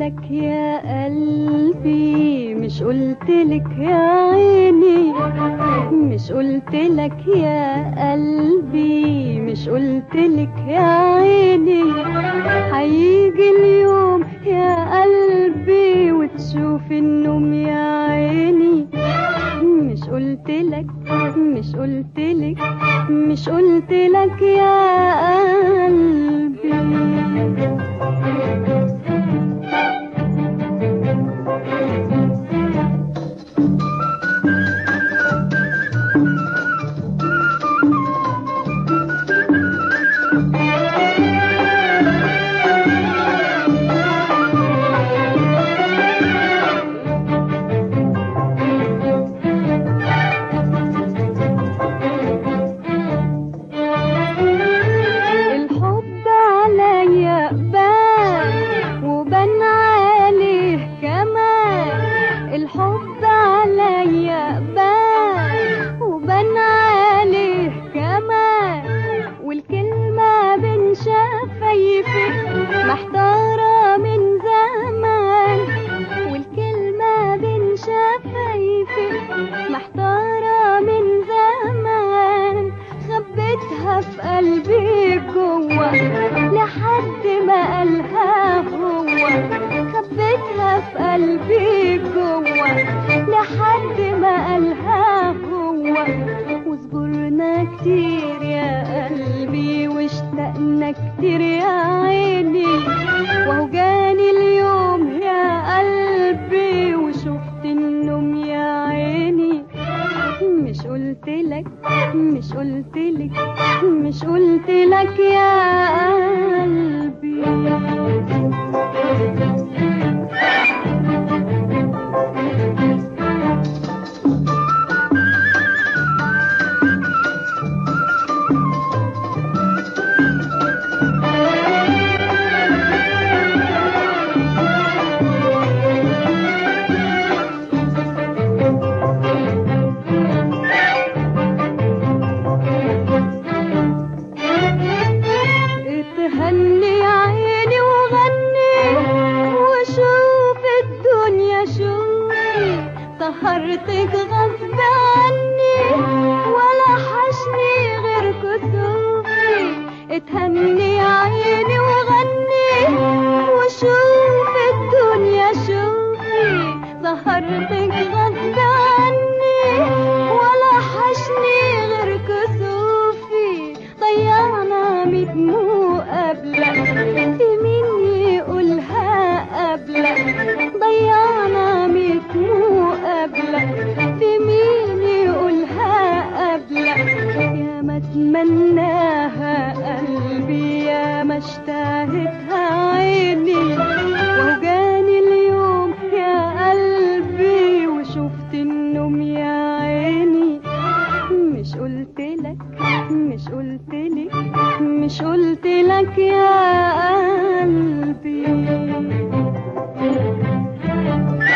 قلتلك يا قلبي، مش قلتلك يا عيني، مش قلتلك يا قلبي، مش قلتلك يا عيني، هيجي اليوم يا قلبي وتشوف النوم يا عيني. مش قلتلك مش قلتلك مش قلتلك يا قلبي. محتارة من زمان، والكلمة بين شفايفي محتارة من زمان، خبيتها في قلبي جوه لحد ما قالها هو، خبيتها في قلبي جوه لحد ما قالها هو. وصبرنا كتير يا قلبي واشتقنا كتير يا عيني، وهو جاني اليوم يا قلبي وشفت النوم يا عيني. مش قلتلك مش قلتلك مش قلتلك يا قلبي. هني عيني وغني وشوف الدنيا شوفي، سهرتك غصب عني ولا حشني غير كسوفي. اتهني عيني وغني وشوف الدنيا شوفي، سهرتك غصب عني ولا حشني غير كسوفي. ضيعنا مدموع قبلك، في مين يقولها قبلك؟ ضيعنا مدموع قبلك، في مين يقولها قبلك؟ يا ما اتمناها قلبي، يا ما اشتهتها عيني، وهو جاني اليوم يا قلبي وشفت النوم يا عيني. مش قلتلك مش قلتلك مش قلتلك يا قلبي.